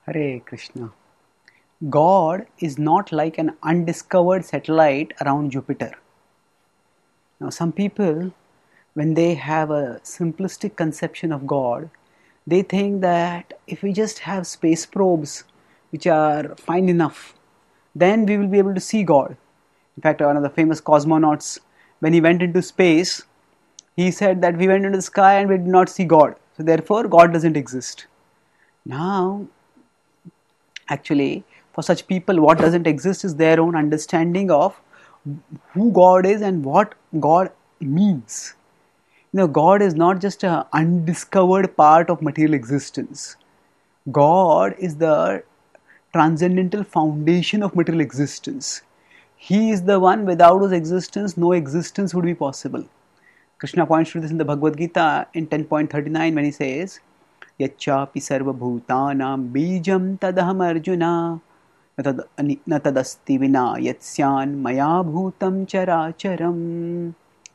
Hare Krishna. God is not like an undiscovered satellite around Jupiter. Now, some people, when they have a simplistic conception of God, they think that if we just have space probes which are fine enough, then we will be able to see God. In fact, one of the famous cosmonauts, when he went into space, he said that we went into the sky and we did not see God. So, therefore, God doesn't exist. Now, actually, for such people, what doesn't exist is their own understanding of who God is and what God means. God is not just an undiscovered part of material existence. God is the transcendental foundation of material existence. He is the one without whose existence no existence would be possible. Krishna points to this in the Bhagavad Gita in 10.39 when he says, Yacchapi sarva bhutanam bijam tadaham arjuna na tadasti vina yatsyan maya bhutam characharam.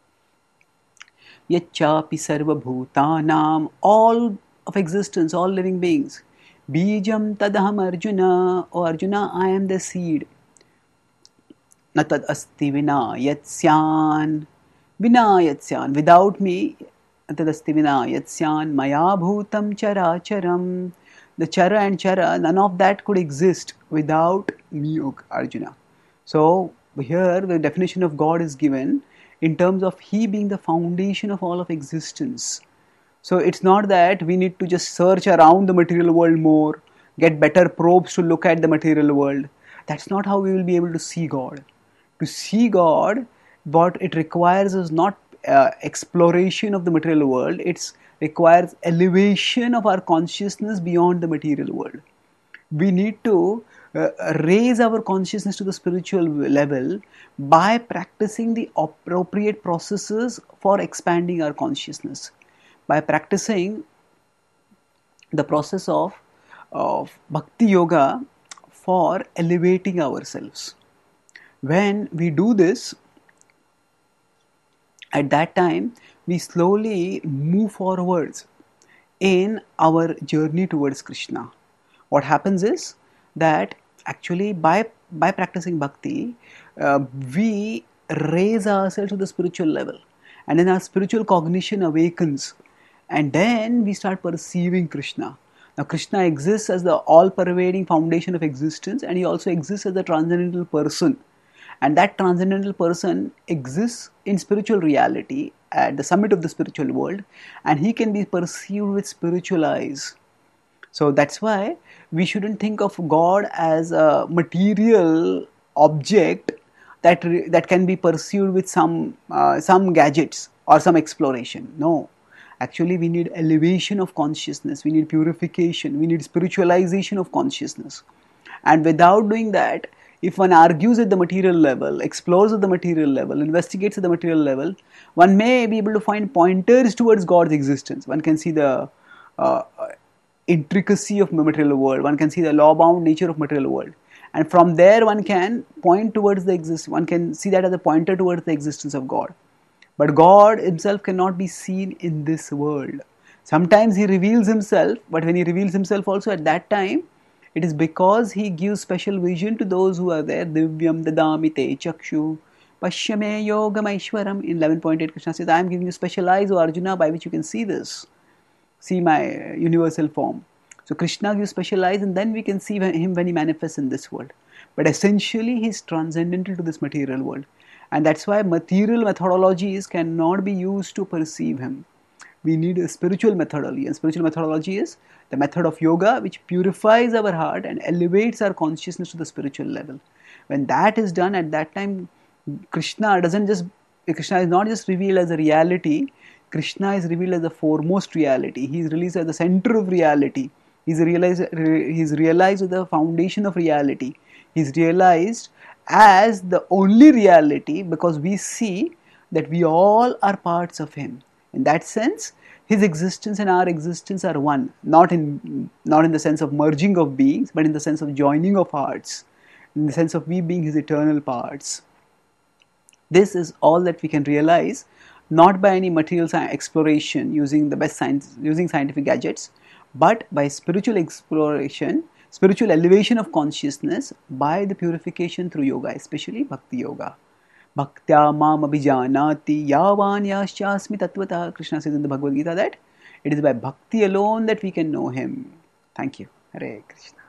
Yacchapi sarva bhutanam, all of existence, all living beings. Bijam tadaham arjuna, O Arjuna, I am the seed. Na tadasti vina yatsyan, without me, tadasti vina yatsyan maya bhutam characharam. The chara and chara, none of that could exist without me, O Arjuna. So here the definition of God is given in terms of He being the foundation of all of existence. So it's not that we need to just search around the material world more, get better probes to look at the material world. That's not how we will be able to see God. To see God, what it requires is not exploration of the material world, it requires elevation of our consciousness beyond the material world. We need to raise our consciousness to the spiritual level by practicing the appropriate processes for expanding our consciousness, by practicing the process of bhakti yoga for elevating ourselves. When we do this, at that time we slowly move forwards in our journey towards Krishna. What happens is that actually by practicing bhakti, we raise ourselves to the spiritual level, and then our spiritual cognition awakens, and then we start perceiving Krishna. Now Krishna exists as the all-pervading foundation of existence, and he also exists as the transcendental person, and that transcendental person exists in spiritual reality at the summit of the spiritual world, and he can be perceived with spiritual eyes. So that's why we shouldn't think of God as a material object that can be pursued with some gadgets or some exploration. No, actually we need elevation of consciousness, we need purification, we need spiritualization of consciousness. And without doing that, if one argues at the material level, explores at the material level, investigates at the material level, one may be able to find pointers towards God's existence. One can see the intricacy of the material world, one can see the law-bound nature of material world, and from there one can point towards the existence, one can see that as a pointer towards the existence of God. But God himself cannot be seen in this world. Sometimes he reveals himself, but when he reveals himself also at that time, it is because he gives special vision to those who are there. Divyam dadami te chakshu pashyame yogam aishwaram. In 11.8 Krishna says, I am giving you special eyes, O Arjuna, by which you can see this. See my universal form. So Krishna gives special eyes, and then we can see him when he manifests in this world. But essentially he is transcendental to this material world. And that's why material methodologies cannot be used to perceive him. We need a spiritual methodology, and spiritual methodology is the method of yoga which purifies our heart and elevates our consciousness to the spiritual level. When that is done, at that time Krishna is not just revealed as a reality, Krishna is revealed as the foremost reality. He is released as the center of reality. He is realized as the foundation of reality. He is realized as the only reality, because we see that we all are parts of him. In that sense, his existence and our existence are one, not in the sense of merging of beings, but in the sense of joining of hearts, in the sense of we being his eternal parts. This is all that we can realize, not by any material exploration using the best science, using scientific gadgets, but by spiritual exploration, spiritual elevation of consciousness by the purification through yoga, especially Bhakti Yoga. Bhaktya mam abhijanati yavan yaschasmi tattvata. Krishna says in the Bhagavad Gita that it is by bhakti alone that we can know him. Thank you. Hare Krishna.